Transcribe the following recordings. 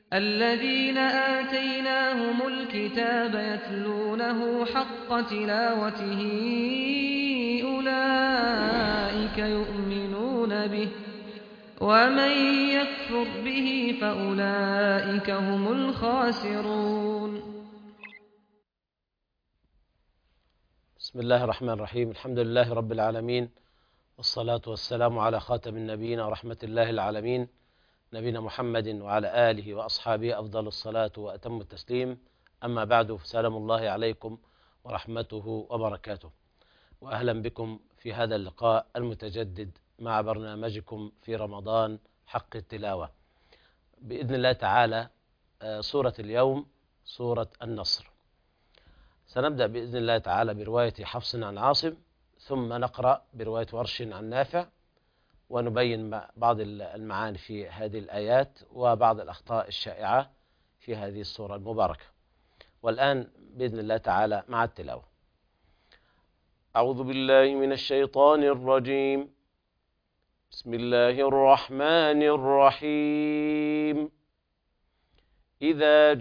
الذين آتيناهم الكتاب يتلونه حق تلاوته أولئك يؤمنون به ومن يكفر به فأولئك هم الخاسرون. بسم الله الرحمن الرحيم. الحمد لله رب العالمين، والصلاة والسلام على خاتم النبيين ورحمة الله العالمين، نبينا محمد وعلى آله وأصحابه أفضل الصلاة وأتم التسليم. أما بعد، فسلام الله عليكم ورحمته وبركاته، وأهلا بكم في هذا اللقاء المتجدد مع برنامجكم في رمضان حق التلاوة بإذن الله تعالى. سورة اليوم سورة النصر. سنبدأ بإذن الله تعالى برواية حفص عن عاصم، ثم نقرأ برواية ورش عن نافع، ونبين بعض المعاني في هذه الآيات وبعض الأخطاء الشائعة في هذه السورة المباركة. والآن بإذن الله تعالى مع التلاوة. أعوذ بالله من الشيطان الرجيم. بسم الله الرحمن الرحيم. إذا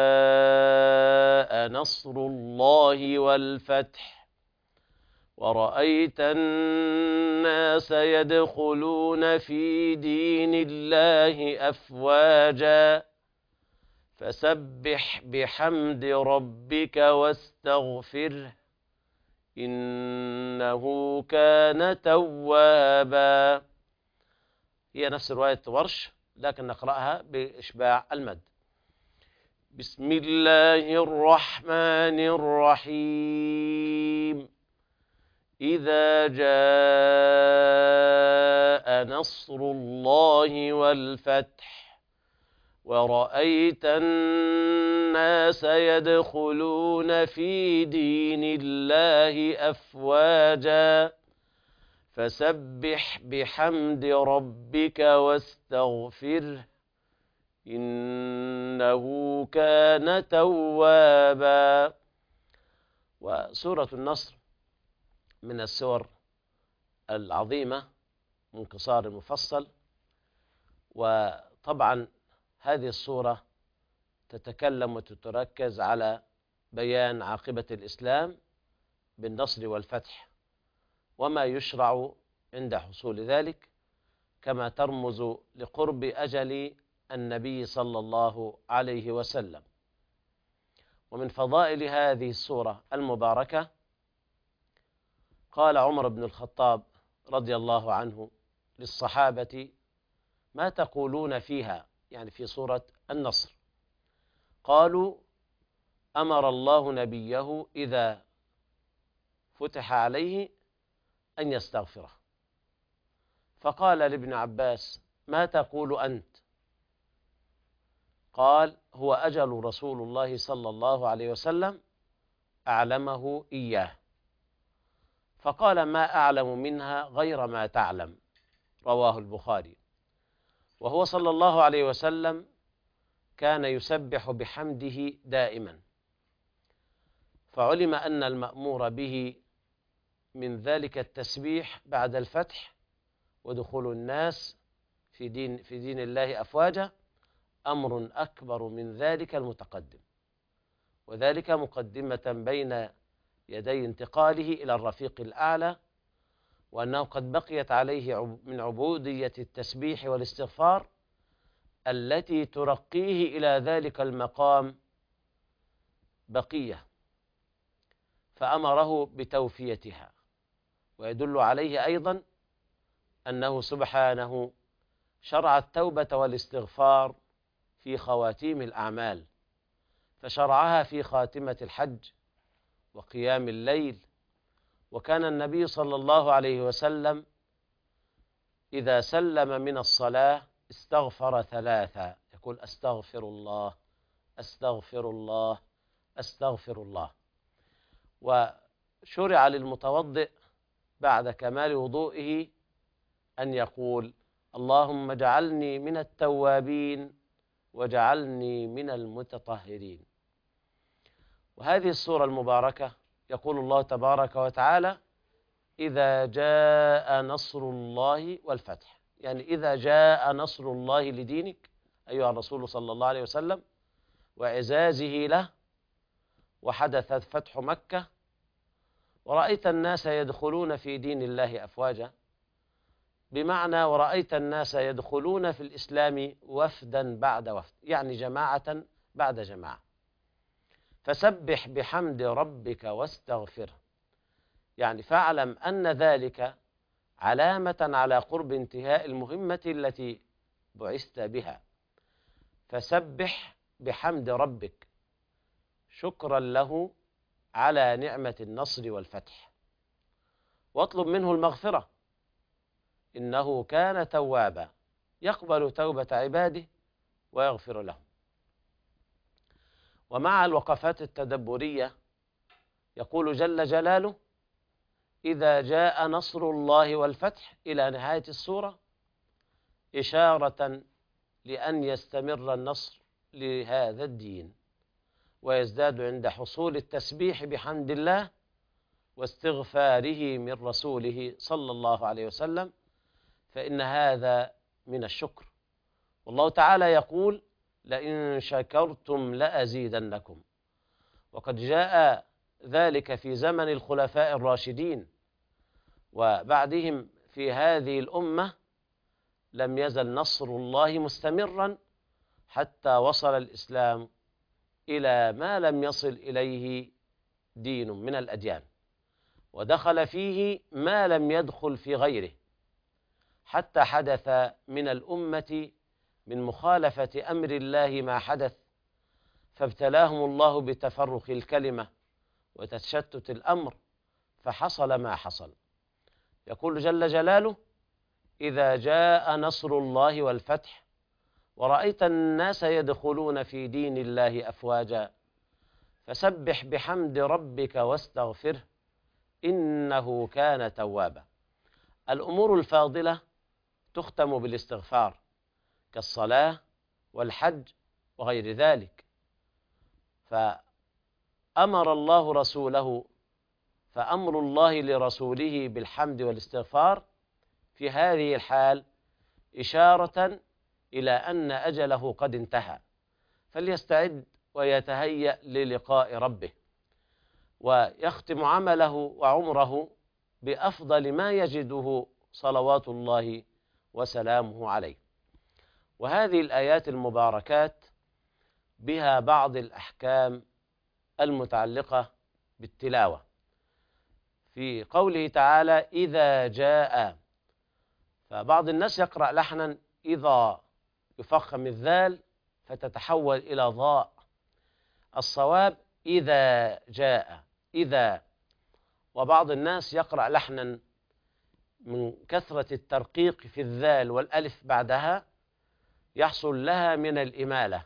جاء نصر الله والفتح ورأيت الناس يدخلون في دين الله أفواجا فسبح بحمد ربك واستغفره إنه كان توابا. هي نفس رواية ورش لكن نقرأها بإشباع المد. بسم الله الرحمن الرحيم. إذا جاء نصر الله والفتح ورأيت الناس يدخلون في دين الله أفواجا فسبح بحمد ربك واستغفره إنه كان توابا. وسورة النصر من السور العظيمة من قصار المفصل، وطبعا هذه السورة تتكلم وتتركز على بيان عاقبة الإسلام بالنصر والفتح وما يشرع عند حصول ذلك، كما ترمز لقرب أجل النبي صلى الله عليه وسلم. ومن فضائل هذه السورة المباركة قال عمر بن الخطاب رضي الله عنه للصحابة: ما تقولون فيها؟ يعني في سورة النصر. قالوا: أمر الله نبيه إذا فتح عليه أن يستغفره. فقال لابن عباس: ما تقول أنت؟ قال: هو أجل رسول الله صلى الله عليه وسلم أعلمه إياه. فقال: ما أعلم منها غير ما تعلم. رواه البخاري. وهو صلى الله عليه وسلم كان يسبح بحمده دائما، فعلم أن المأمور به من ذلك التسبيح بعد الفتح ودخول الناس في دين الله أفواجا أمر أكبر من ذلك المتقدم، وذلك مقدمة بين يدي انتقاله إلى الرفيق الأعلى، وأنه قد بقيت عليه من عبودية التسبيح والاستغفار التي ترقيه إلى ذلك المقام بقية، فأمره بتوفيتها. ويدل عليه أيضا أنه سبحانه شرع التوبة والاستغفار في خواتيم الأعمال، فشرعها في خاتمة الحج وقيام الليل. وكان النبي صلى الله عليه وسلم إذا سلم من الصلاة استغفر ثلاثا، يقول: أستغفر الله أستغفر الله أستغفر الله. وشرع للمتوضئ بعد كمال وضوئه أن يقول: اللهم اجعلني من التوابين واجعلني من المتطهرين. وهذه السورة المباركة يقول الله تبارك وتعالى: إذا جاء نصر الله والفتح، يعني إذا جاء نصر الله لدينك أيها الرسول صلى الله عليه وسلم، وإعزازه له، وحدث فتح مكة، ورأيت الناس يدخلون في دين الله أفواجا، بمعنى ورأيت الناس يدخلون في الإسلام وفدا بعد وفد، يعني جماعة بعد جماعة. فسبح بحمد ربك واستغفره، يعني فاعلم أن ذلك علامة على قرب انتهاء المهمة التي بعثت بها. فسبح بحمد ربك شكرا له على نعمة النصر والفتح، واطلب منه المغفرة، إنه كان توابا يقبل توبة عباده ويغفر لهم. ومع الوقفات التدبرية يقول جل جلاله: إذا جاء نصر الله والفتح، إلى نهاية السورة، إشارة لأن يستمر النصر لهذا الدين، ويزداد عند حصول التسبيح بحمد الله واستغفاره من رسوله صلى الله عليه وسلم، فإن هذا من الشكر. والله تعالى يقول: لئن شكرتم لأزيدنكم. وقد جاء ذلك في زمن الخلفاء الراشدين، وبعدهم في هذه الأمة لم يزل نصر الله مستمرا حتى وصل الإسلام إلى ما لم يصل إليه دين من الأديان، ودخل فيه ما لم يدخل في غيره، حتى حدث من الأمة من مخالفة أمر الله ما حدث، فابتلاهم الله بتفرق الكلمة وتشتت الأمر، فحصل ما حصل. يقول جل جلاله: إذا جاء نصر الله والفتح ورأيت الناس يدخلون في دين الله أفواجا فسبح بحمد ربك واستغفره إنه كان توابا. الأمور الفاضلة تختم بالاستغفار كالصلاة والحج وغير ذلك، فأمر الله رسوله، فأمر الله لرسوله بالحمد والاستغفار في هذه الحال إشارة إلى أن أجله قد انتهى، فليستعد ويتهيأ للقاء ربه، ويختم عمله وعمره بأفضل ما يجده صلوات الله وسلامه عليه. وهذه الآيات المباركات بها بعض الأحكام المتعلقة بالتلاوة. في قوله تعالى: إذا جاء، فبعض الناس يقرأ لحنا إذا، يفخم الذال فتتحول إلى ضاء. الصواب إذا جاء، إذا. وبعض الناس يقرأ لحنا من كثرة الترقيق في الذال والألف بعدها يحصل لها من الإمالة،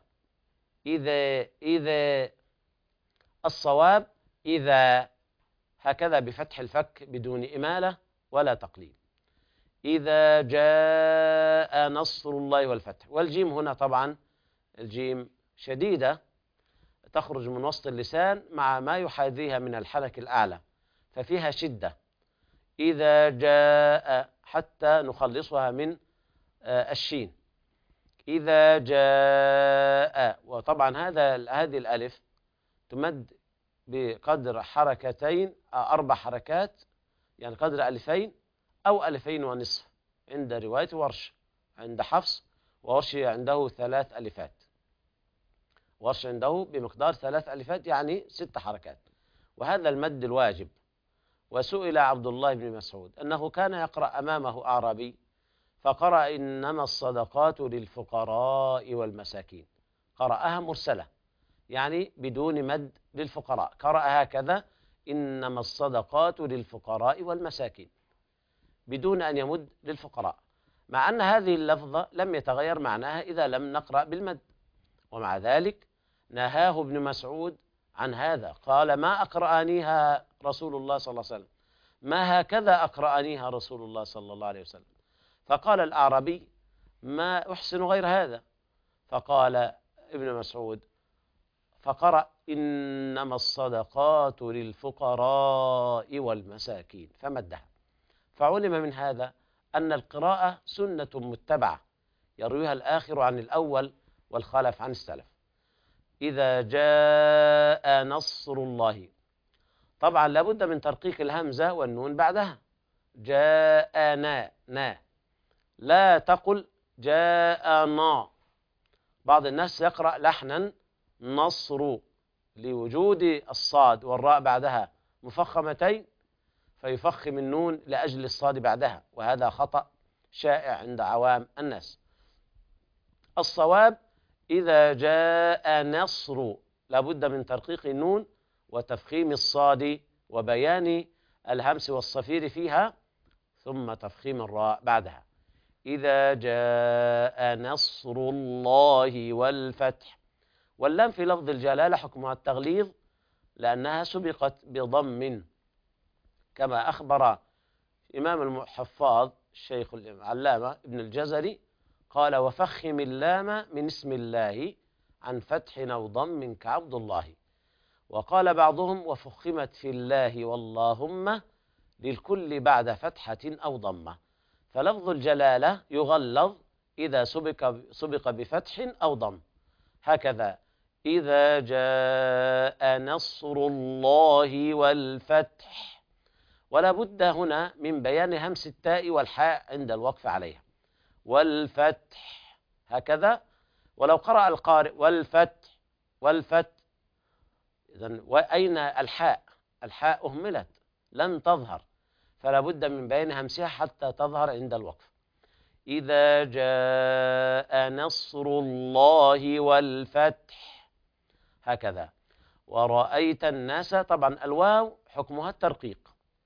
إذا. الصواب إذا، هكذا بفتح الفك بدون إمالة ولا تقليل. إذا جاء نصر الله والفتح. والجيم هنا طبعا الجيم شديدة تخرج من وسط اللسان مع ما يحاذيها من الحنك الأعلى، ففيها شدة. إذا جاء، حتى نخلصها من الشين. إذا جاء. وطبعا هذه الألف تمد بقدر حركتين، 4 حركات، يعني قدر ألفين أو 2.5 عند رواية ورش. عند حفص وورش عنده 3 ألفات، ورش عنده بمقدار 3 ألفات، يعني 6 حركات، وهذا المد الواجب. وسئل عبد الله بن مسعود أنه كان يقرأ أمامه أعرابي فقرأ: إنما الصدقات للفقراء والمساكين، قرأها مرسلة يعني بدون مد للفقراء، قرأ هكذا: إنما الصدقات للفقراء والمساكين، بدون أن يمد للفقراء، مع أن هذه اللفظة لم يتغير معناها إذا لم نقرأ بالمد. ومع ذلك نهاه ابن مسعود عن هذا، قال: ما أقرأنيها رسول الله صلى الله عليه وسلم، ما هكذا أقرأنيها رسول الله صلى الله عليه وسلم. فقال الأعرابي: ما أحسن غير هذا. فقال ابن مسعود فقرأ: إنما الصدقات للفقراء والمساكين، فمدها. فعلم من هذا أن القراءة سنة متبعة يرويها الآخر عن الأول، والخلف عن السلف. إذا جاء نصر الله، طبعا لابد من ترقيق الهمزة والنون بعدها. جاءنا نا، لا تقل جاءنا. بعض الناس يقرأ لحنا نصر لوجود الصاد والراء بعدها مفخمتين، فيفخم النون لأجل الصاد بعدها، وهذا خطأ شائع عند عوام الناس. الصواب إذا جاء نصر، لابد من ترقيق النون وتفخيم الصاد وبيان الهمس والصفير فيها، ثم تفخيم الراء بعدها. إذا جاء نصر الله والفتح. واللام في لفظ الجلالة حكمها التغليظ، لأنها سبقت بضم، كما أخبر إمام الحفاظ الشيخ العلامة ابن الجزري قال: وفخم اللام من اسم الله عن فتح أو ضم كعبد الله. وقال بعضهم: وفخمت في الله واللهم للكل بعد فتحة أو ضمة. فلفظ الجلالة يغلظ إذا سبق بفتح أو ضم، هكذا: إذا جاء نصر الله والفتح. ولا بد هنا من بيان همس التاء والحاء عند الوقف عليها. والفتح هكذا. ولو قرأ القارئ والفتح والفتح، إذن وأين الحاء؟ الحاء أهملت لن تظهر، فلا بد من بيان همسها حتى تظهر عند الوقف. إذا جاء نصر الله والفتح، هكذا. ورأيت الناس، طبعا الواو حكمها الترقيق.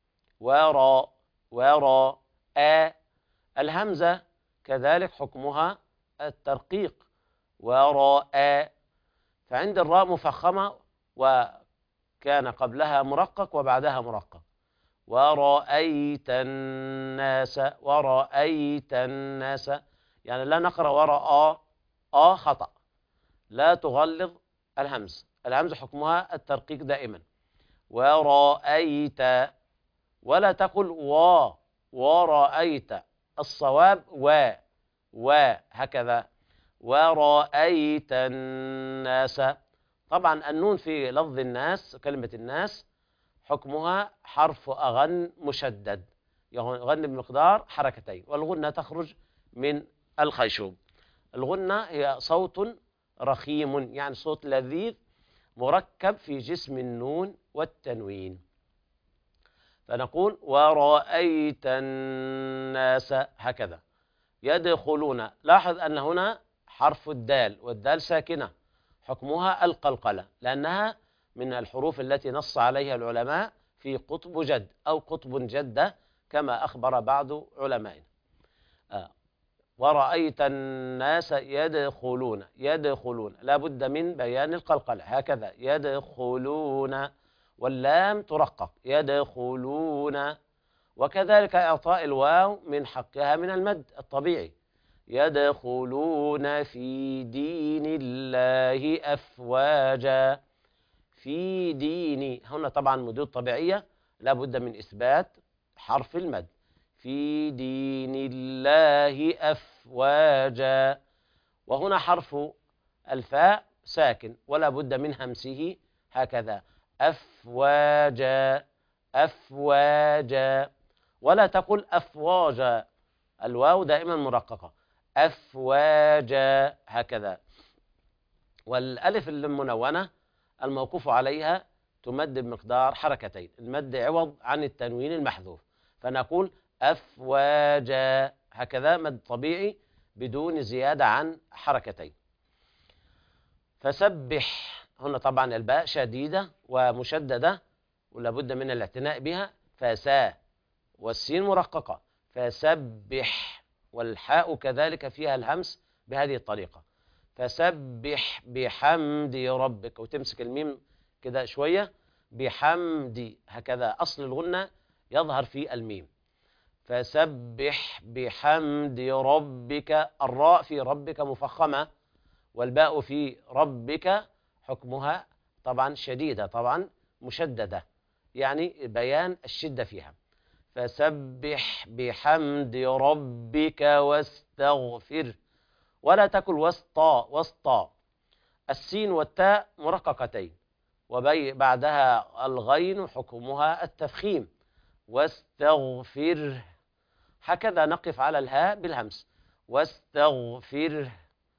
ورا الهمزة كذلك حكمها الترقيق. وراء. فعند الراء مفخمة وكان قبلها مرقق وبعدها مرقق. ورأيت الناس، ورأيت الناس، يعني لا نقرأ وراء خطأ، لا تغلظ الهمز. الهمز حكمها الترقيق دائما. ورأيت، ولا تقل ورأيت، الصواب هكذا. ورأيت الناس. طبعا النون في لفظ الناس، كلمة الناس، حكمها حرف أغن مشدد، يغن بمقدار حركتين، والغنة تخرج من الخيشوم. الغنة هي صوت رخيم، يعني صوت لذيذ مركب في جسم النون والتنوين. فنقول: ورأيت الناس، هكذا. يدخلون. لاحظ أن هنا حرف الدال، والدال ساكنة، حكمها القلقلة، لأنها من الحروف التي نص عليها العلماء في قطب جد أو قطب جدة، كما أخبر بعض علمائنا. ورأيت الناس يدخلون. لا بد من بيان القلقلة، هكذا: يدخلون. واللام ترقق، يدخلون. وكذلك إعطاء الواو من حقها من المد الطبيعي. يدخلون في دين الله أفواجا. في دين، هنا طبعا مدود طبيعية، لا بد من إثبات حرف المد. في دين الله أفواجا. وهنا حرف الفاء ساكن، ولا بد من همسه، هكذا: أفواجا أفواجا. ولا تقل أفواجا، الواو دائما مرققة. أفواجا، هكذا. والألف المنونة الموقوف عليها تمد بمقدار حركتين، المد عوض عن التنوين المحذوف، فنقول أفواجا، هكذا مد طبيعي بدون زيادة عن حركتين. فسبح، هنا طبعا الباء شديدة ومشددة ولا بد من الاعتناء بها. فسا، والسين مرققة. فسبح، والحاء كذلك فيها الهمس بهذه الطريقة. فسبح بحمد ربك، وتمسك الميم كده شوية، بحمد، هكذا أصل الغنة يظهر في الميم. فسبح بحمد ربك. الراء في ربك مفخمة، والباء في ربك حكمها طبعا شديدة، طبعا مشددة، يعني بيان الشدة فيها. فسبح بحمد ربك واستغفر. ولا تكن وسطا وسطا. السين والتاء مرققتين، وبعدها الغين حكمها التفخيم. واستغفره. هكذا نقف على الهاء بالهمس. واستغفره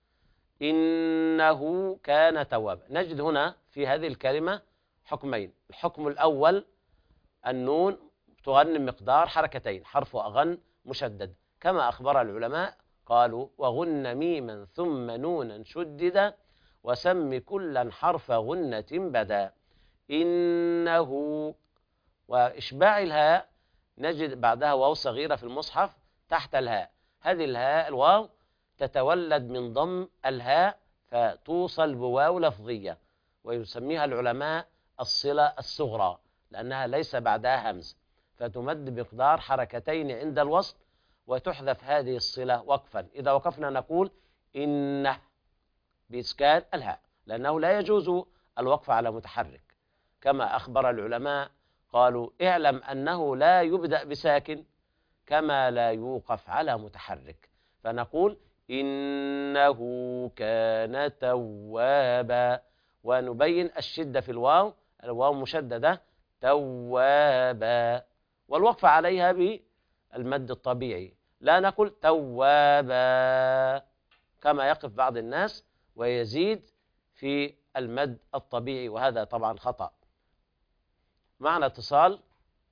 إنه كان توابا. نجد هنا في هذه الكلمة حكمين. الحكم الأول النون تغن مقدار حركتين، حرف أغن مشدد، كما أخبر العلماء قالوا: وغن ميما ثم نونا شددا وسم كلا حرف غنة بدا. إنه. وإشباع الهاء نجد بعدها واو صغيرة في المصحف تحت الهاء. هذه الهاء الواو تتولد من ضم الهاء فتوصل بواو لفظية، ويسميها العلماء الصلة الصغرى، لأنها ليس بعدها همز، فتمد بمقدار حركتين عند الوصل، وتحذف هذه الصلة وقفا. إذا وقفنا نقول إنه بإسكان الهاء، لأنه لا يجوز الوقف على متحرك، كما أخبر العلماء قالوا: اعلم أنه لا يبدأ بساكن كما لا يوقف على متحرك. فنقول: إنه كان توابا، ونبين الشدة في الواو، الواو مشددة، توابا، والوقف عليها بالمد الطبيعي، لا نقول توابا كما يقف بعض الناس ويزيد في المد الطبيعي، وهذا طبعا خطأ. معنا اتصال.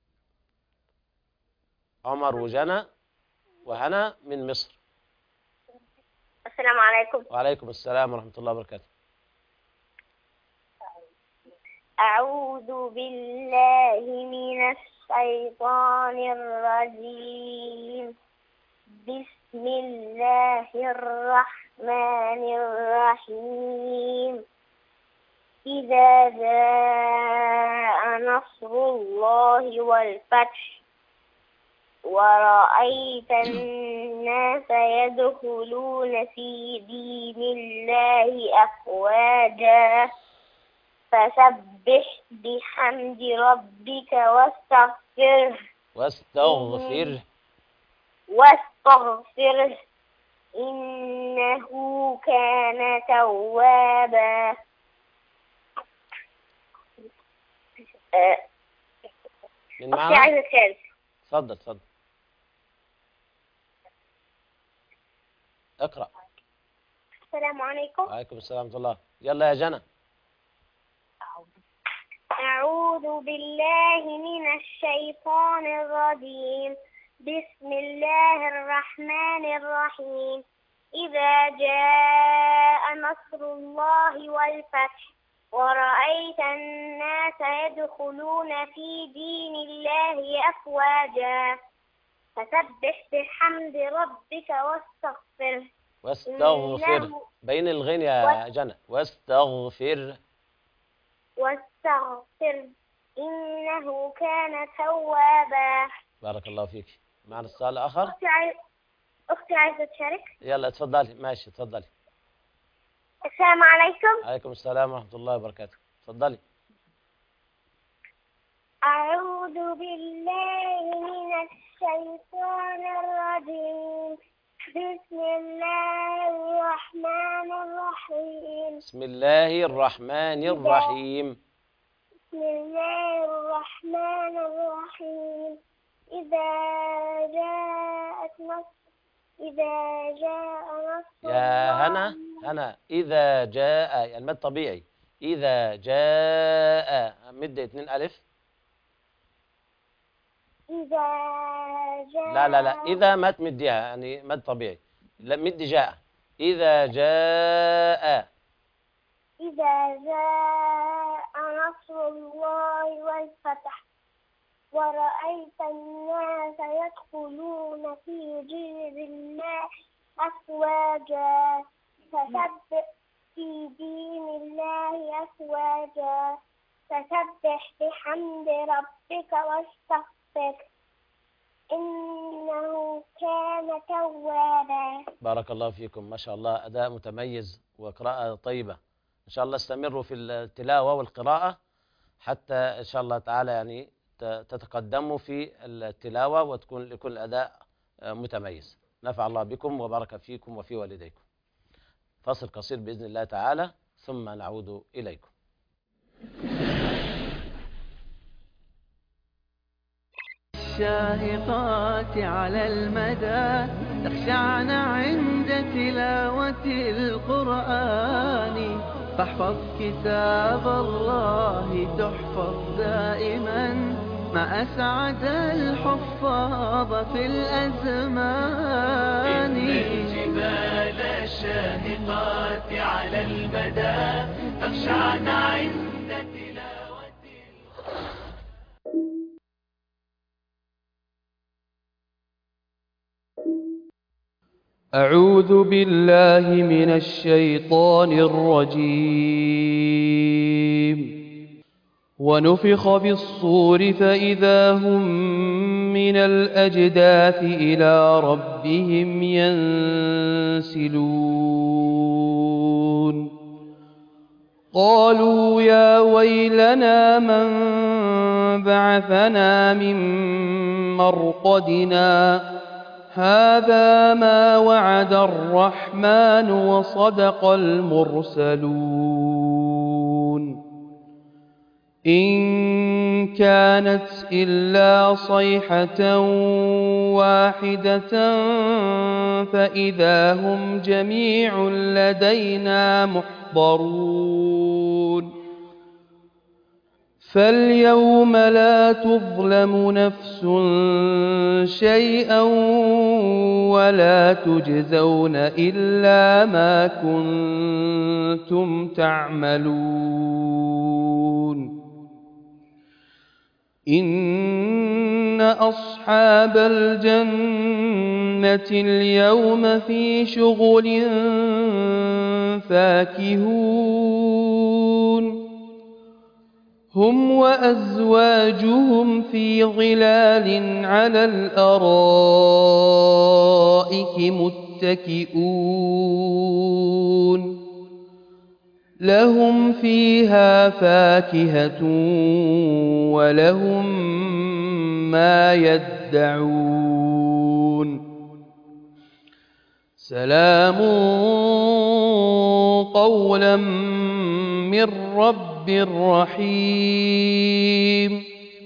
عمر وجنى وهنا من مصر. السلام عليكم. وعليكم السلام ورحمة الله وبركاته. أعوذ بالله من الشيطان الرجيم. بسم الله الرحمن الرحيم. إذا جاء نصر الله والفتح ورأيت الناس يدخلون في دين الله أفواجا فسبح بحمد ربك واستغفره إنه كان توابا. من أختي معنا؟ عايزة تشارك. تفضل اقرأ. السلام عليكم. وعليكم السلام ورحمة الله. يلا يا جنى. أعوذ بالله من الشيطان الرجيم. بسم الله الرحمن الرحيم. إذا جاء نصر الله والفتح ورأيت الناس يدخلون في دين الله أفواجا فسبح بحمد ربك واستغفر. بين الغين يا جنى. واستغفر إنه كان توابا. بارك الله فيك. معنا السؤال الآخر. أختي عايزة تشارك. يلا اتفضلي. ماشي اتفضلي. السلام عليكم. عليكم السلام ورحمة الله وبركاته. اتفضلي. أعوذ بالله من الشيطان الرجيم. بسم الله الرحمن الرحيم. بسم الله الرحمن الرحيم. بسم الله الرحمن الرحيم. إذا جاء نصر يا هنا إذا جاء المد طبيعي. إذا جاء مد 2 ألف. إذا جاء. لا إذا ما تمديها، يعني مد طبيعي. لا مد جاء. إذا جاء نصر الله والفتح ورأيت الناس يدخلون في دين الله أفواجا فسبح بحمد ربك واستغفره إنه كان توابا. بارك الله فيكم، ما شاء الله، أداء متميز وقراءة طيبة. إن شاء الله استمروا في التلاوة والقراءة حتى إن شاء الله تعالى يعني تتقدموا في التلاوة وتكون لكل أداء متميز. نفع الله بكم وبارك فيكم وفي والديكم. فاصل قصير بإذن الله تعالى ثم نعود إليكم. الشاهقات على المدى تخشعن عند تلاوة القرآن، فاحفظ كتاب الله تحفظ دائما مع أسعد الحفاظ في الأزمان. إن الجبال الشاهقات على المدى تخشعن عند تلاوة أعوذ بالله من الشيطان الرجيم. ونفخ في الصور فإذا هم من الأجداث إلى ربهم ينسلون. قالوا يا ويلنا من بعثنا من مرقدنا هذا ما وعد الرحمن وصدق المرسلون. إن كانت إلا صيحة واحدة فإذا هم جميع لدينا محضرون. فاليوم لا تظلم نفس شيئا ولا تجزون إلا ما كنتم تعملون. إن أصحاب الجنة اليوم في شغل فاكهون. هم وأزواجهم في ظلال على الأرائك متكئون. لهم فيها فاكهة ولهم ما يدعون. سلام قولا من رب رحيم.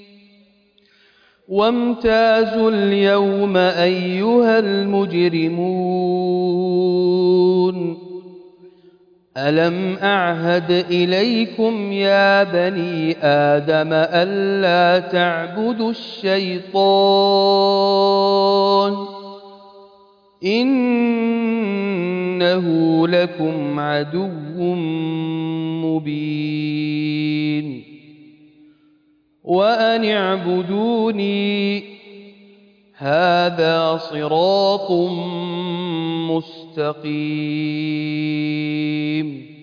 وامتازوا اليوم أيها المجرمون. ألم أعهد إليكم يا بني آدم ألا تعبدوا الشيطان إنه لكم عدو مبين. وأن اعبدوني هذا صراط مستقيم.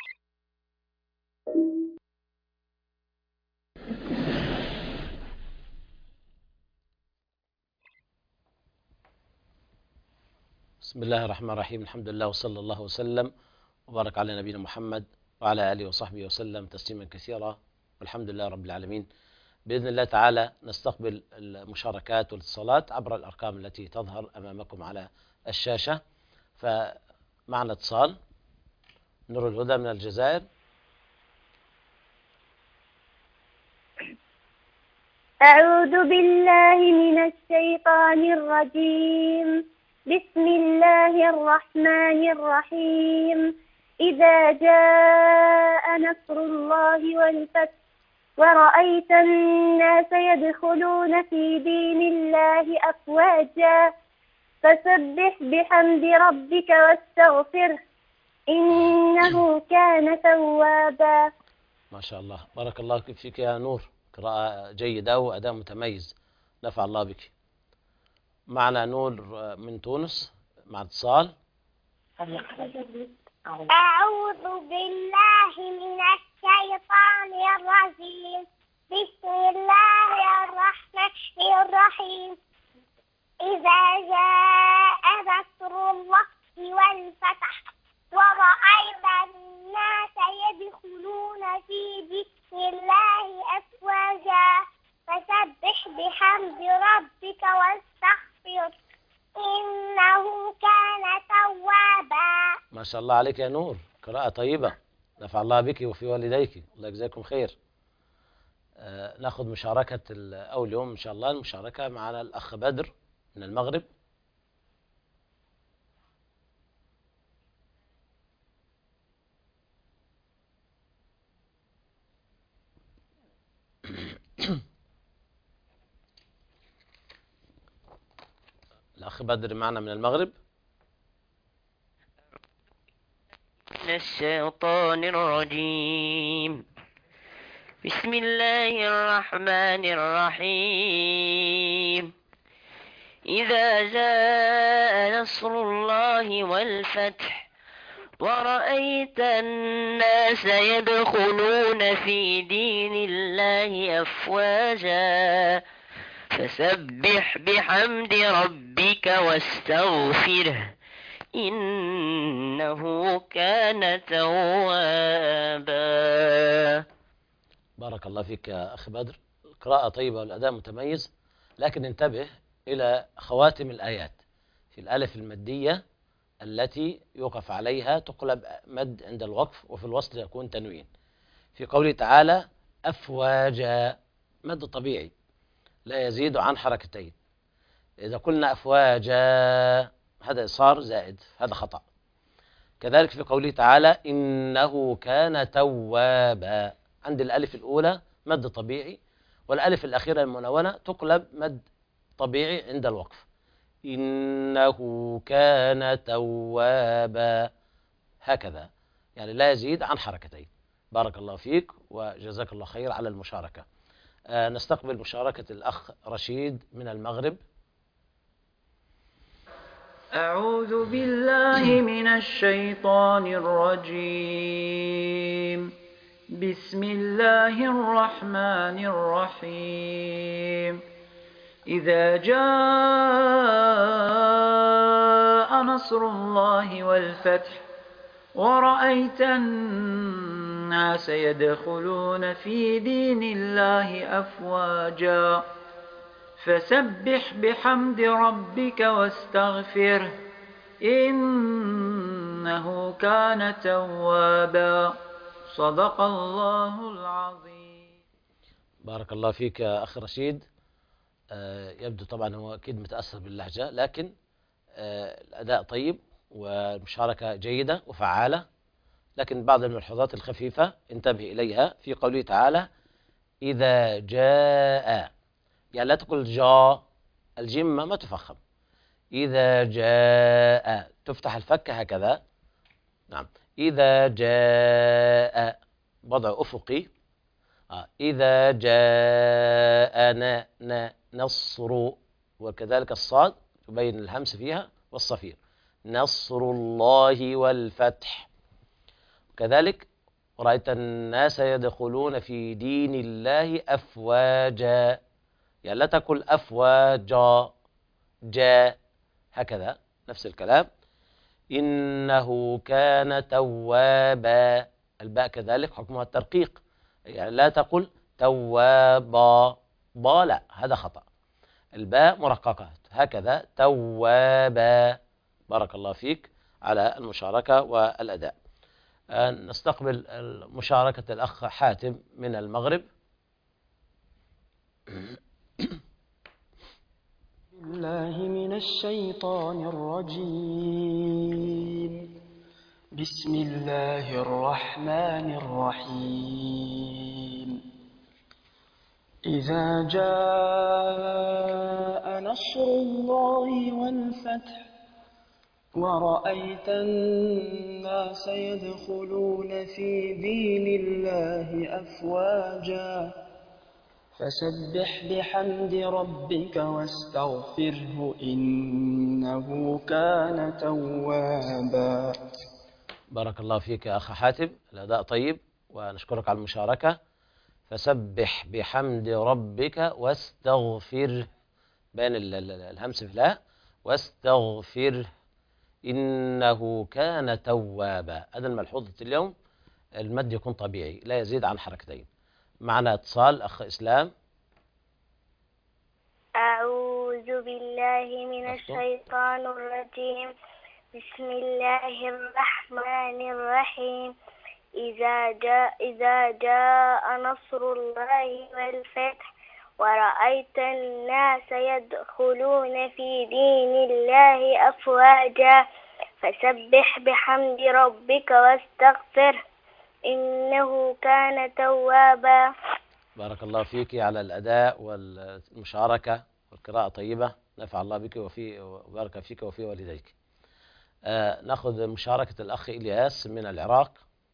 بسم الله الرحمن الرحيم. الحمد لله وصلى الله وسلم وبارك على نبينا محمد وعلى آله وصحبه وسلم تسليما كثيرا، والحمد لله رب العالمين. بإذن الله تعالى نستقبل المشاركات والاتصالات عبر الأرقام التي تظهر أمامكم على الشاشة. فمعنا اتصال. نور الهدى من الجزائر. أعوذ بالله من الشيطان الرجيم. بسم الله الرحمن الرحيم. إذا جاء نصر الله والفتح ورأيت الناس يدخلون في دين الله أفواجا فسبح بحمد ربك واستغفره إنه كان توابا. ما شاء الله، بارك الله فيك يا نور، قراءة جيدة وأداء متميز، نفع الله بك. معنا نور من تونس مع اتصال. أعوذ بالله من الشيطان الرجيم. بسم الله الرحمن الرحيم. إذا جاء نصر الله والفتح ورأيت الناس يدخلون في دين الله أفواجا فسبح بحمد ربك واستغفره إنه كان توابا. ما ما شاء الله عليك يا نور، قراءة طيبة، نفع الله بك وفي والديك، الله يجزاكم خير. ناخذ مشاركة أول يوم إن شاء الله، المشاركة معنا الأخ بدر من المغرب. الأخ بدر معنا من المغرب. من الشيطان الرجيم. بسم الله الرحمن الرحيم. إذا جاء نصر الله والفتح ورأيت الناس يدخلون في دين الله أفواجا فسبح بحمد ربك واستغفره إنه كان توابا. بارك الله فيك يا أخي بدر، القراءة طيبة والأداء متميز، لكن انتبه إلى خواتم الآيات. في الألف المادية التي يوقف عليها تقلب مد عند الوقف، وفي الوصل يكون تنوين. في قوله تعالى أفواجا، مد طبيعي لا يزيد عن حركتين. إذا قلنا أفواجا هذا صار زائد، هذا خطأ. كذلك في قوله تعالى إنه كان توابا، عند الألف الأولى مد طبيعي، والألف الأخيرة المنونة تقلب مد طبيعي عند الوقف. إنه كان توابا، هكذا، يعني لا يزيد عن حركتين. بارك الله فيك وجزاك الله خير على المشاركة. نستقبل مشاركة الأخ رشيد من المغرب. أعوذ بالله من الشيطان الرجيم. بسم الله الرحمن الرحيم. إذا جاء نصر الله والفتح ورأيت الناس يدخلون في دين الله أفواجا فسبح بحمد ربك واستغفره إنه كان توابا. صدق الله العظيم. بارك الله فيك يا أخي رشيد. يبدو طبعا هو أكيد متأثر باللهجة، لكن الأداء طيب والمشاركة جيدة وفعالة، لكن بعض الملحوظات الخفيفة انتبه إليها. في قوله تعالى إذا جاء، يعني لا تقول جاء، الجيم ما تفخم. إذا جاء تفتح الفك هكذا. نعم، إذا جاء وضع أفقي. إذا جاء نصر، وكذلك الصاد تبين الهمس فيها والصفير. نصر الله والفتح. كذلك رأيت الناس يدخلون في دين الله أفواجا، يعني لا تقل أفواجا جاء، هكذا نفس الكلام. إنه كان توابا، الباء كذلك حكمها الترقيق، يعني لا تقل توابا با، لا هذا خطأ، الباء مرققة هكذا توابا. بارك الله فيك على المشاركة والأداء. نستقبل مشاركة الأخ حاتم من المغرب. بالله من الشيطان الرجيم. بسم الله الرحمن الرحيم. إذا جاء نصر الله والفتح ورأيت الناس يدخلون في دين الله أفواجا فسبح بحمد ربك واستغفره إنه كان توابا. بارك الله فيك يا أخ حاتم، الأداء طيب ونشكرك على المشاركة. فسبح بحمد ربك واستغفره، بين الهمس في الهاء، واستغفره إنه كان توابا. هذا الملحوظة اليوم، المد يكون طبيعي لا يزيد عن حركتين. معنا اتصال أخ إسلام. أعوذ بالله من الشيطان الرجيم. بسم الله الرحمن الرحيم. إذا جاء نصر الله والفتح ورأيت الناس يدخلون في دين الله أفواجا فسبح بحمد ربك واستغفره إنه كان توابا. بارك الله فيك على الأداء والمشاركة والقراءة طيبة، نفع الله بك وبارك فيك وفي والديك. نأخذ مشاركة الأخ إلياس من العراق.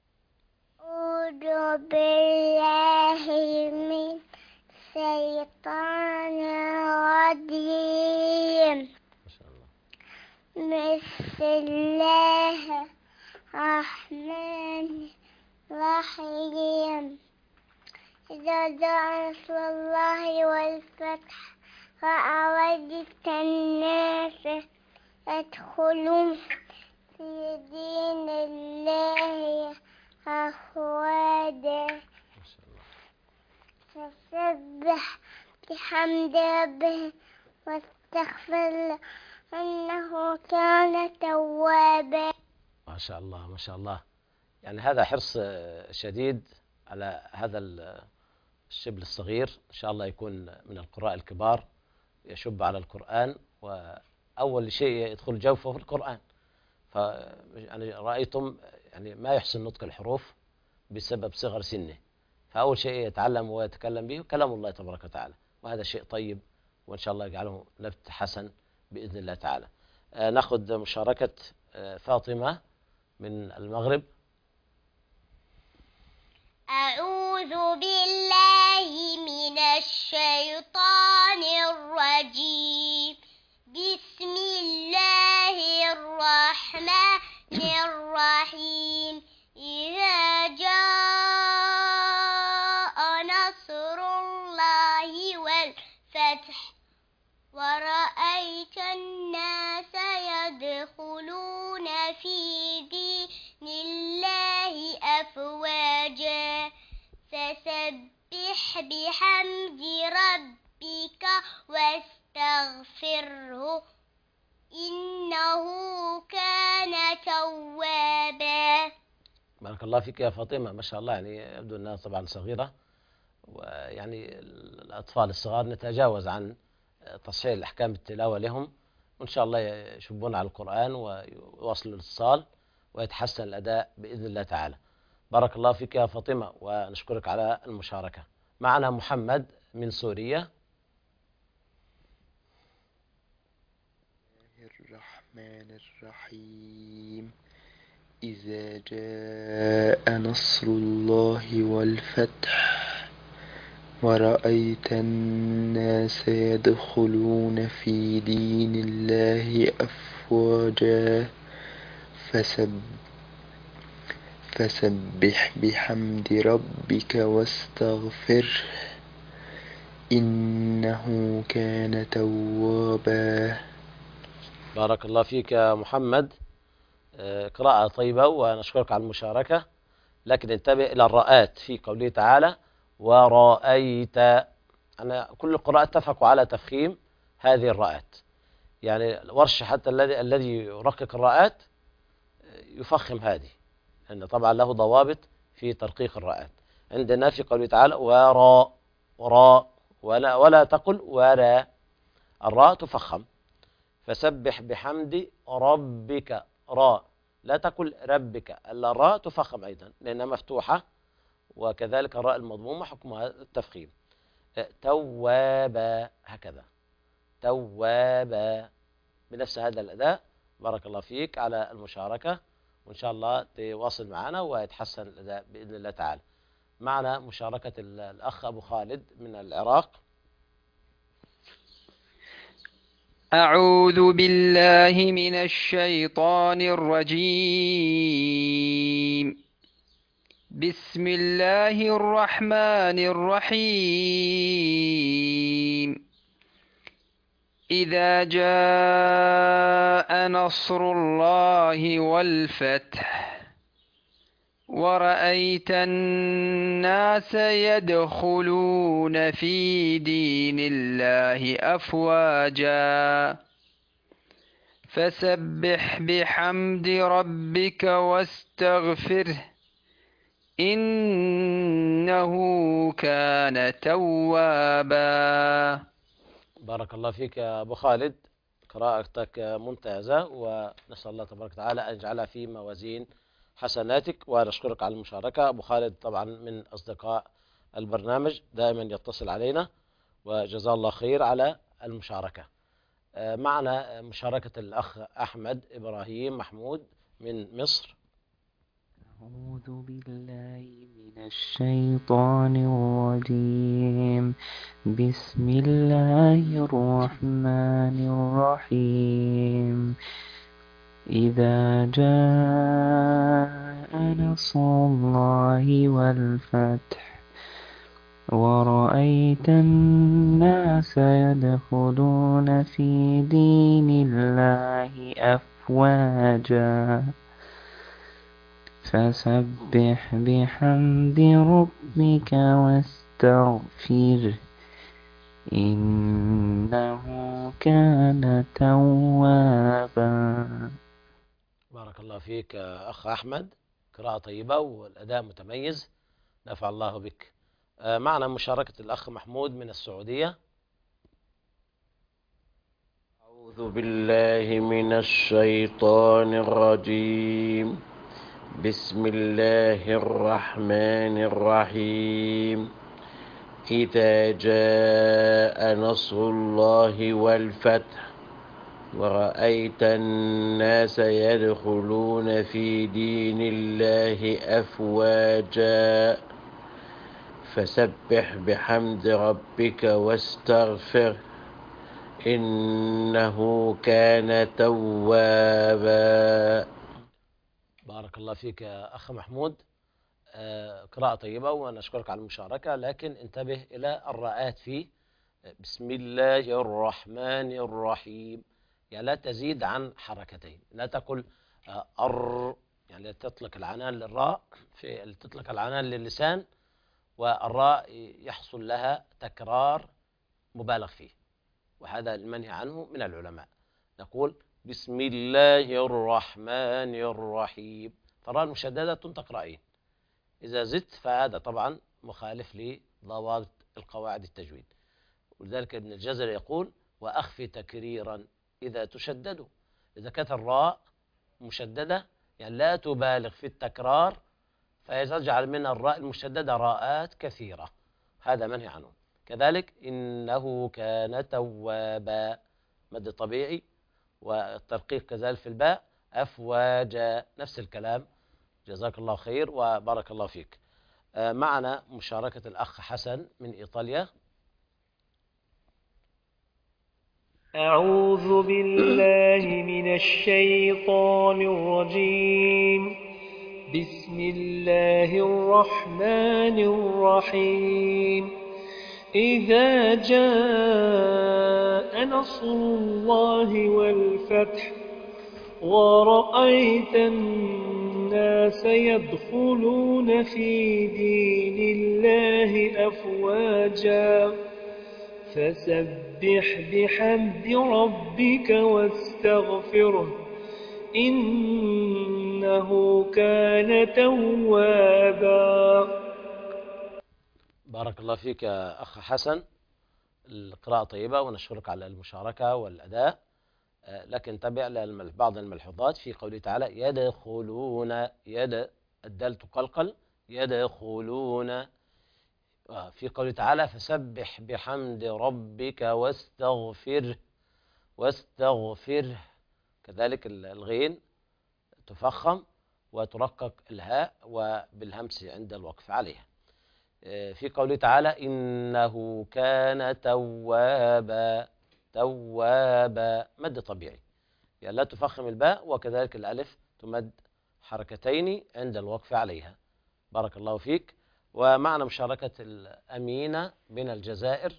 أعوذ بالله من الشيطان الرجيم. ما شاء الله. بسم الله الرحمن الرحيم. إذا جاء نصر الله والفتح وأرأيت الناس يدخلون في دين الله أفواجا فسبح بحمد ربه واستغفر إنه كان توابا. ما شاء الله ما شاء الله، يعني هذا حرص شديد على هذا الشبل الصغير، إن شاء الله يكون من القراء الكبار يشب على القرآن، وأول شيء يدخل جوفه في القرآن. يعني رأيتم يعني ما يحسن نطق الحروف بسبب صغر سنه، فأول شيء يتعلم ويتكلم به كلام الله تبارك وتعالى، وهذا شيء طيب، وإن شاء الله يجعله نبت حسن بإذن الله تعالى. نأخذ مشاركة فاطمة من المغرب. أعوذ بالله من الشيطان الرجيم. بسم الله الرحمن الرحيم. إذا جاء نصر الله والفتح ورأيت الناس يدخلون في دين الله أفواجا فسبح بحمد ربك واستغفره إنه كان توابا. بارك الله فيك يا فاطمة، ما شاء الله، يعني يبدو أنها طبعا صغيرة، ويعني الأطفال الصغار نتجاوز عن تصحيح الأحكام التلاوة لهم، وإن شاء الله يشبون على القرآن ويواصلوا الاتصال ويتحسن الأداء بإذن الله تعالى. بارك الله فيك يا فاطمة ونشكرك على المشاركة. معنا محمد من سوريا. الرحمن الرحيم. إذا جاء نصر الله والفتح ورأيت الناس يدخلون في دين الله أفواجا فسبح بحمد ربك واستغفره إنه كان توابا. بارك الله فيك يا محمد، قراءة طيبة ونشكرك على المشاركة، لكن انتبه إلى الراءات في قوله تعالى ورأيت. أنا كل القراء اتفقوا على تفخيم هذه الراءات، يعني ورش حتى الذي يرقق الراءات يفخم هذه، لأن طبعا له ضوابط في ترقيق الراءات. عندنا في قوله تعالى وراء ولا تقل ولا، الراء تفخم. فسبح بحمد ربك، راء، لا تقل ربك، إلا الراء تفخم أيضا لأنها مفتوحة، وكذلك الراء المضمومة حكمها التفخيم. توابا، هكذا توابا بنفس هذا الأداء. بارك الله فيك على المشاركة، وإن شاء الله تواصل معنا ويتحسن الأداء بإذن الله تعالى. معنا مشاركة الأخ أبو خالد من العراق. أعوذ بالله من الشيطان الرجيم. بسم الله الرحمن الرحيم. إذا جاء نصر الله والفتح ورأيت الناس يدخلون في دين الله أفواجا فسبح بحمد ربك واستغفره إنه كان توابا. بارك الله فيك يا أبو خالد، قراءتك ممتازة، ونسأل الله تبارك وتعالى أن يجعلها في موازين حسناتك، ونشكرك على المشاركة. أبو خالد طبعا من أصدقاء البرنامج، دائما يتصل علينا، وجزاه الله خير على المشاركة. معنا مشاركة الأخ أحمد إبراهيم محمود من مصر. أعوذ بالله من الشيطان الرجيم. بسم الله الرحمن الرحيم. إذا جاء نصر الله والفتح ورأيت الناس يدخلون في دين الله أفواجا فسبح بحمد ربك واستغفره إنه كان توابا. بارك الله فيك أخ أحمد، قراءة طيبة والأداء متميز، نفع الله بك. معنا مشاركة الأخ محمود من السعودية. أعوذ بالله من الشيطان الرجيم. بسم الله الرحمن الرحيم. إذا جاء نصر الله والفتح ورأيت الناس يدخلون في دين الله أفواجا فسبح بحمد ربك واستغفره إنه كان توابا. بارك الله فيك يا أخ محمود، قراءة طيبة ونشكرك على المشاركة، لكن انتبه إلى الراءات فيه. بسم الله الرحمن الرحيم، يعني لا تزيد عن حركتين، لا تقل يعني لا تطلق العنان للراء، تطلق العنان للسان، والراء يحصل لها تكرار مبالغ فيه، وهذا المنهي عنه من العلماء. نقول بسم الله الرحمن الرحيم، فالراء المشددة تنطق رأيين. إذا زدت فهذا طبعا مخالف لضوابط القواعد التجويد، ولذلك ابن الجزري يقول وأخفي تكريرا إذا تشدد. إذا كانت الراء مشددة يعني لا تبالغ في التكرار، فيجعل من الراء المشددة راءات كثيرة، هذا منهي عنه. كذلك إنه كان توابا، مد طبيعي، والترقيق كذلك في الباء. أفواجا نفس الكلام. جزاك الله خير وبارك الله فيك. معنا مشاركة الأخ حسن من إيطاليا. أعوذ بالله من الشيطان الرجيم. بسم الله الرحمن الرحيم. إذا جاء نصر الله والفتح ورأيت الناس يدخلون في دين الله أفواجا فسبح بحمد ربك واستغفره إنه كان توابا. بارك الله فيك يا أخ حسن، القراءة طيبة ونشكرك على المشاركة والأداء، لكن تبع بعض الملحوظات في قوله تعالى يدخلون، الدال تقلقل، يدخلون. في قوله تعالى فسبح بحمد ربك واستغفره، كذلك الغين تفخم وترقق الهاء وبالهمس عند الوقف عليها. في قوله تعالى إنه كان توابا، مد طبيعي، يعني لا تفخم الباء، وكذلك الألف تمد حركتين عند الوقف عليها. بارك الله فيك. ومعنا مشاركة الأمينة من الجزائر.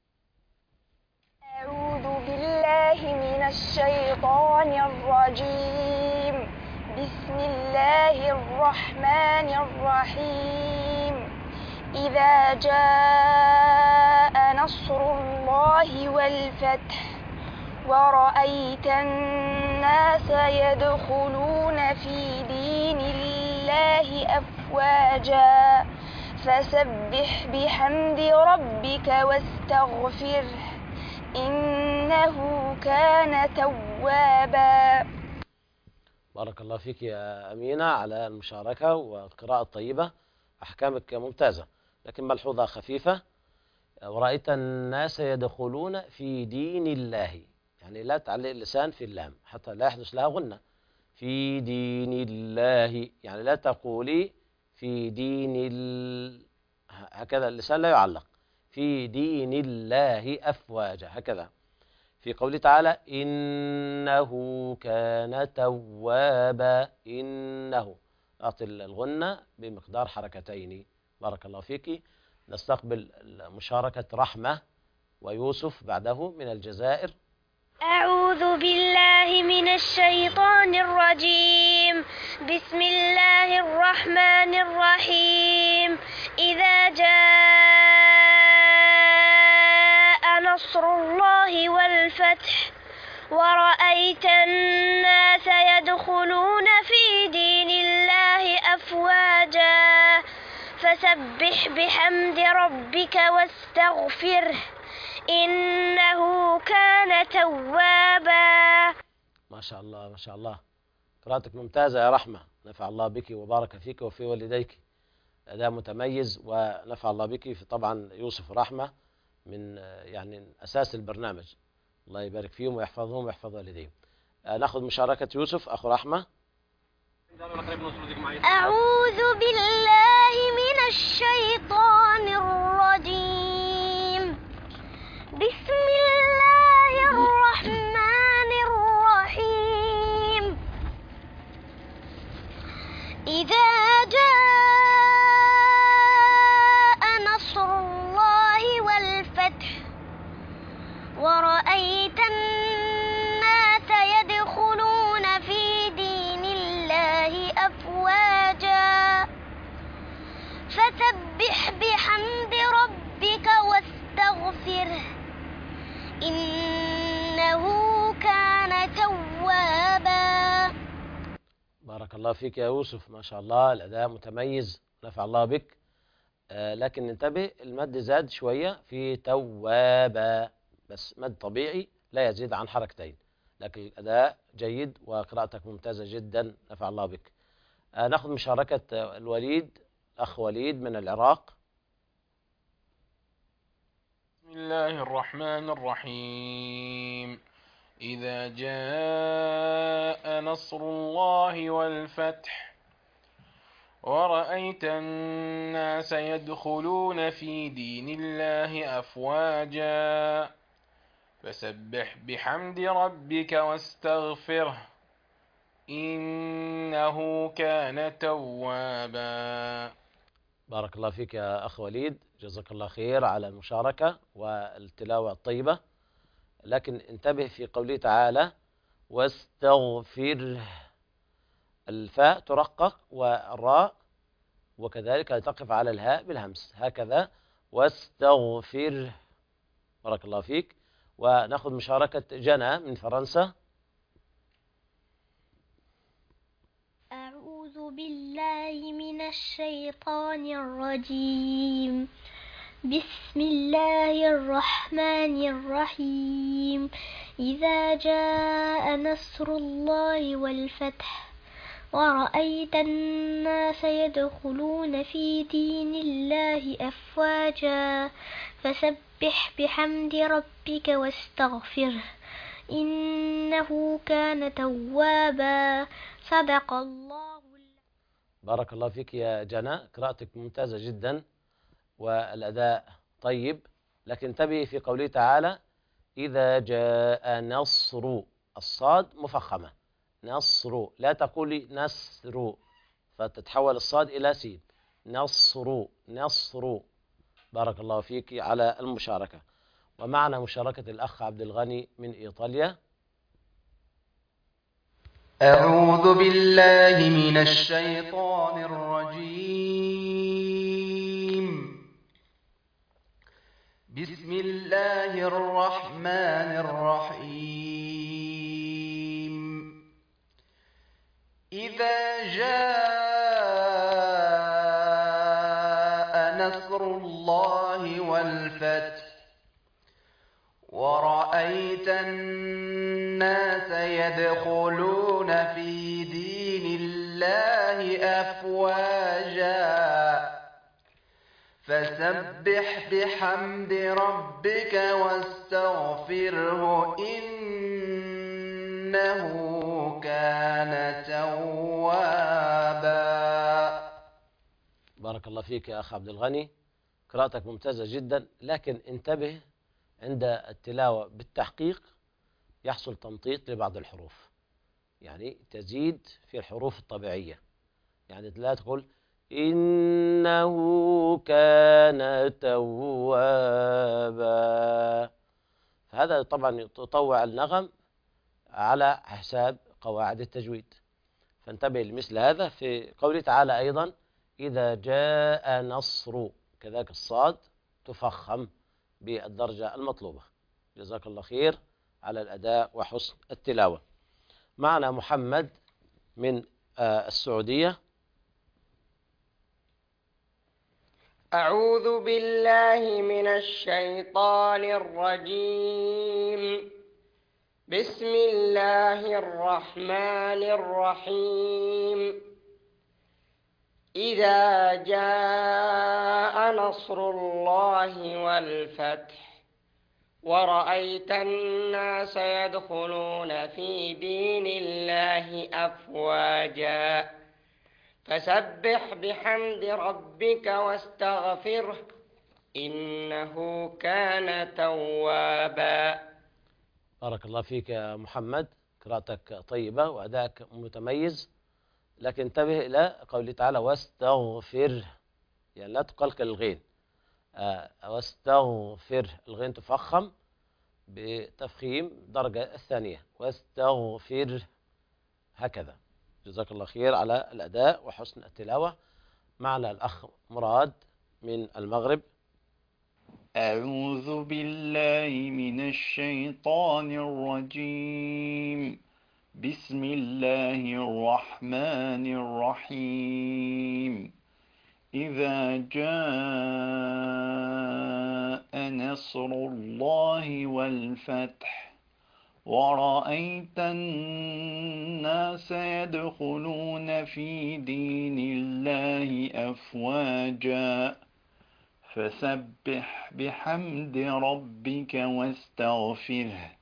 أعوذ بالله من الشيطان الرجيم. بسم الله الرحمن الرحيم. إذا جاء نصر الله والفتح ورأيت الناس يدخلون في دين الله أفواجا فسبح بحمد ربك واستغفره إنه كان توابا. بارك الله فيك يا أمينة على المشاركة والقراءة الطيبة، أحكامك ممتازة، لكن ملحوظة خفيفة: ورأيت الناس يدخلون في دين الله، يعني لا تعلق اللسان في اللام حتى لا يحدث لها غنة. في دين الله يعني لا تقولي في هكذا اللسان لا يعلق. في دين الله أفواجا هكذا. في قوله تعالى: إنه كان توابا، إنه أعطي الغنة بمقدار حركتين. بارك الله فيك. نستقبل مشاركة رحمة ويوسف بعده من الجزائر. أعوذ بالله من الشيطان الرجيم. بسم الله الرحمن الرحيم. إذا جاء نصر الله والفتح ورأيت الناس يدخلون في دين الله أفواجا فسبح بحمد ربك واستغفره إنه كان توابا. ما شاء الله ما شاء الله، قراءتك ممتازة يا رحمة، نفع الله بك وبارك فيك وفي والديك، أداء متميز، ونفع الله بك. في طبعا يوسف ورحمة من يعني أساس البرنامج، الله يبارك فيهم ويحفظهم ويحفظ والديهم. ناخذ مشاركة يوسف أخو رحمة. أعوذ بالله من الشيطان الرجيم. بسم الله الرحمن الرحيم. إذا جاء نصر الله والفتح ورأيت الناس يدخلون في دين الله أفواجا فسبح بحمد ربك واستغفره إنه كان توابا. بارك الله فيك يا يوسف، ما شاء الله الأداء متميز، نفع الله بك. لكن انتبه، المد زاد شوية في توابا، بس مد طبيعي لا يزيد عن حركتين، لكن الأداء جيد وقراءتك ممتازة جدا، نفع الله بك. نأخذ مشاركة الوليد، أخ وليد من العراق. بسم الله الرحمن الرحيم. إذا جاء نصر الله والفتح ورأيت الناس يدخلون في دين الله أفواجا فسبح بحمد ربك واستغفره إنه كان توابا. بارك الله فيك يا أخ وليد، جزاك الله خير على المشاركة والتلاوة الطيبة. لكن انتبه في قوله تعالى: واستغفره، الفاء ترقق والراء وكذلك تقف على الهاء بالهمس هكذا، واستغفره. بارك الله فيك. ونأخذ مشاركة جنى من فرنسا. أعوذ بالله من الشيطان الرجيم. بسم الله الرحمن الرحيم. إذا جاء نصر الله والفتح ورأيت الناس يدخلون في دين الله أفواجا فسبح بحمد ربك واستغفره إنه كان توابا. صدق الله. بارك الله فيك يا جنى، قراءتك ممتازة جدا والأداء طيب. لكن انتبهي في قوله تعالى: إذا جاء نصر، الصاد مفخمة، نصر، لا تقولي نسر فتتحول الصاد إلى سين، نصر نصر. بارك الله فيك على المشاركة. ومعنا مشاركة الأخ عبد الغني من إيطاليا. أعوذ بالله من الشيطان الرجيم. بسم الله الرحمن الرحيم. إذا جاء نصر الله والفتح ورأيت الناس يدخلون في دين الله أفواجا فسبح بحمد ربك واستغفره إنه كان توابا. بارك الله فيك يا أخ عبد الغني، قراءتك ممتازة جدا، لكن انتبه عند التلاوة بالتحقيق يحصل تمطيط لبعض الحروف، يعني تزيد في الحروف الطبيعية، يعني لا تقول إنه كان توابا، هذا طبعا تطوع النغم على حساب قواعد التجويد، فانتبه لمثل هذا. في قوله تعالى أيضا إذا جاء نصر، كذلك الصاد تفخم بالدرجة المطلوبة. جزاك الله خير على الأداء وحسن التلاوة. معنا محمد من السعودية. أعوذ بالله من الشيطان الرجيم. بسم الله الرحمن الرحيم. إذا جاء نصر الله والفتح ورأيت الناس يدخلون في دين الله أفواجا فسبح بحمد ربك واستغفره إنه كان توابا. بارك الله فيك يا محمد، قراءتك طيبة وأداءك متميز، لكن انتبه إلى قوله تعالى واستغفر، يعني لا تقلقل الغين، واستغفر، الغين تفخم بتفخيم درجة الثانية، واستغفر، هكذا. جزاك الله خير على الأداء وحسن التلاوة. معنا الأخ مراد من المغرب. أعوذ بالله من الشيطان الرجيم. بسم الله الرحمن الرحيم. إذا جاء نصر الله والفتح ورأيت الناس يدخلون في دين الله أفواجا فسبح بحمد ربك واستغفره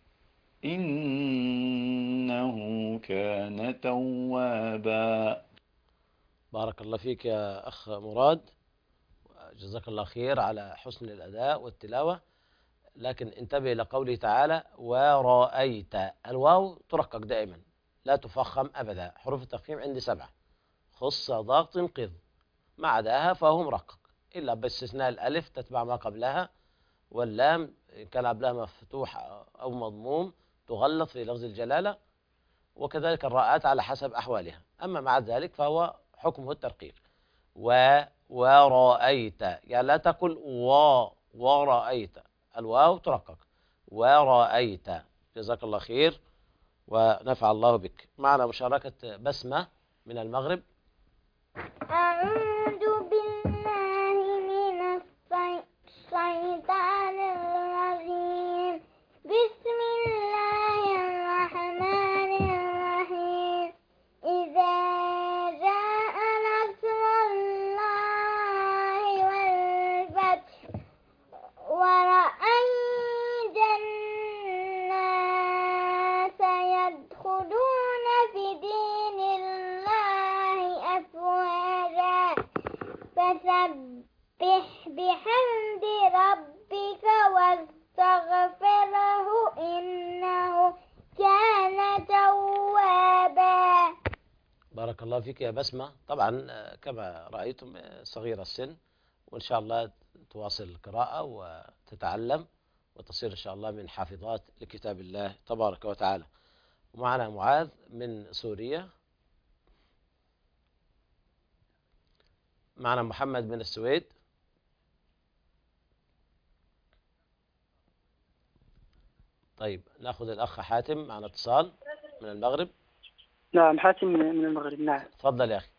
إنه كان توابا. بارك الله فيك يا أخ مراد، جزاك الله خير على حسن الأداء والتلاوة، لكن انتبه إلى قوله تعالى ورأيت، الواو ترقق دائما لا تفخم أبدا، حروف التفخيم عندي 7، خص ضغط قض، ما عداها فهو مرقق إلا باستثناء الألف تتبع ما قبلها، واللام كان قبلها مفتوح أو مضموم تغلط في لفظ الجلالة، وكذلك الراءات على حسب أحوالها، أما مع ذلك فهو حكمه الترقيق. ورأيت، يعني لا تقل ورأيت، الواو ترقق ورأيت. جزاك الله خير ونفع الله بك. معنا مشاركة بسمة من المغرب. أعوذ بالله من الشيطان الرجيم. بسم الله الرحمن الرحيم. إذا جاء نصر الله والفتح ورأيت الناس يدخلون في دين الله أفواجا فسبح بحمد ربك واستغفره إنه كان توابا. بارك الله فيك يا بسمة، طبعا كما رأيتم صغيرة السن، وإن شاء الله تواصل القراءة وتتعلم وتصير إن شاء الله من حافظات لكتاب الله تبارك وتعالى. ومعنا معاذ من سوريا. معنا محمد من السويد. طيب ناخذ الأخ حاتم، معنا اتصال من المغرب. نعم، حاتم من المغرب. نعم. تفضل يا أخي.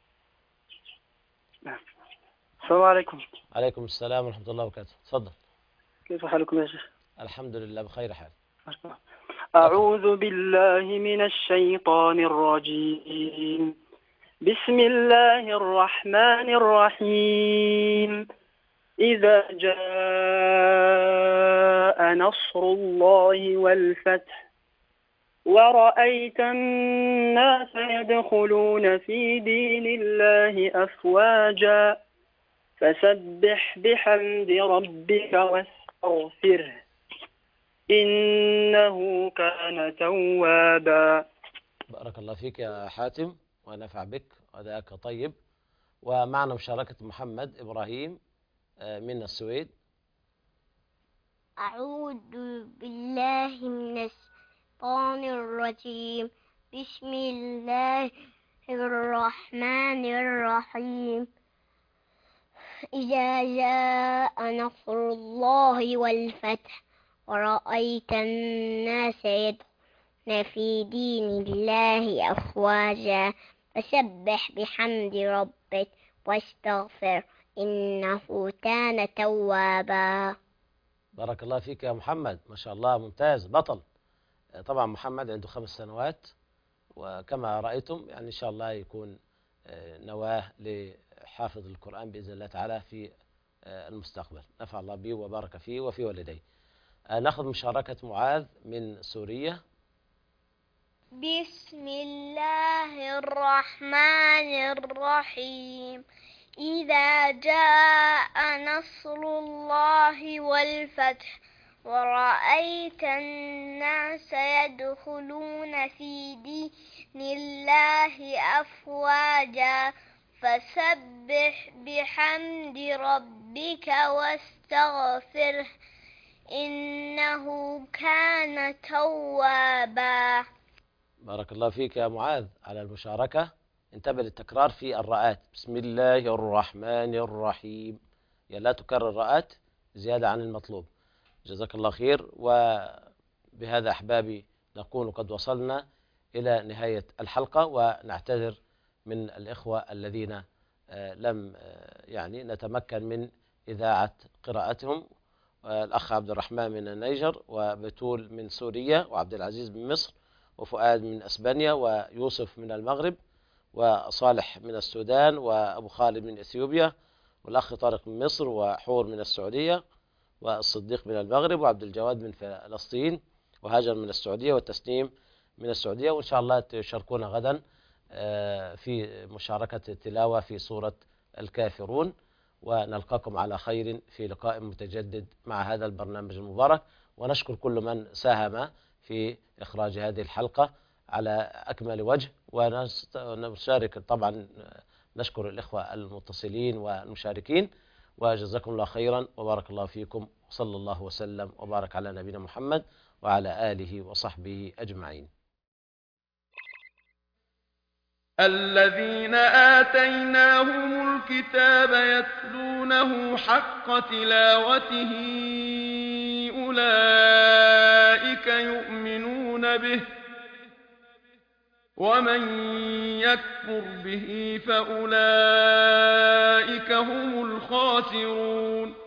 نعم. السلام عليكم. عليكم السلام ورحمة الله وبركاته. تفضل. كيف حالكم يا شيخ؟ الحمد لله بخير حال. أعوذ بالله من الشيطان الرجيم. بسم الله الرحمن الرحيم. إذا جاء نصر الله والفتح ورأيت الناس يدخلون في دين الله أفواجا فسبح بحمد ربك واستغفره إنه كان توابا. بارك الله فيك يا حاتم ونفع بك وأداءك طيب. ومعنا مشاركة محمد إبراهيم من السويد. أعوذ بالله من الشيطان الرجيم. بسم الله الرحمن الرحيم. إذا جاء نصر الله والفتح ورأيت الناس يدخلون في دين الله أفواجا فسبح بحمد ربك واستغفر إنه كان توابا. بارك الله فيك يا محمد، ما شاء الله ممتاز بطل. طبعا محمد عنده 5 سنوات، وكما رأيتم يعني إن شاء الله يكون نواة لحافظ القرآن بإذن الله تعالى في المستقبل. نفع الله به وبارك فيه وفي والديه. نأخذ مشاركة معاذ من سوريا. بسم الله الرحمن الرحيم. إذا جاء نصر الله والفتح ورأيت الناس يدخلون في دين الله أفواجا فسبح بحمد ربك واستغفره إنه كان توابا. بارك الله فيك يا معاذ على المشاركة. انتبه للتكرار في الراءات. بسم الله الرحمن الرحيم، يا لا تكرر الراءات زيادة عن المطلوب. جزاك الله خير. وبهذا أحبابي نكون قد وصلنا إلى نهاية الحلقة، ونعتذر من الإخوة الذين لم يعني نتمكن من إذاعة قراءتهم. الأخ عبد الرحمن من النيجر، وبتول من سوريا، وعبد العزيز من مصر، وفؤاد من أسبانيا، ويوسف من المغرب، وصالح من السودان، وأبو خالد من إثيوبيا، والأخ طارق من مصر، وحور من السعودية، والصديق من المغرب، وعبد الجواد من فلسطين، وهاجر من السعودية، والتسنيم من السعودية. وإن شاء الله تشاركونا غدا في مشاركة التلاوة في سورة الكافرون، ونلقاكم على خير في لقاء متجدد مع هذا البرنامج المبارك. ونشكر كل من ساهم في إخراج هذه الحلقة على أكمل وجه، ونشارك طبعا نشكر الإخوة المتصلين والمشاركين. وجزاكم الله خيرا وبارك الله فيكم، وصلى الله وسلم وبارك على نبينا محمد وعلى آله وصحبه أجمعين. الذين آتيناهم الكتاب يتلونه حق تلاوته أولئك يؤمنون به، ومن يكفر به فأولئك هم الخاسرون.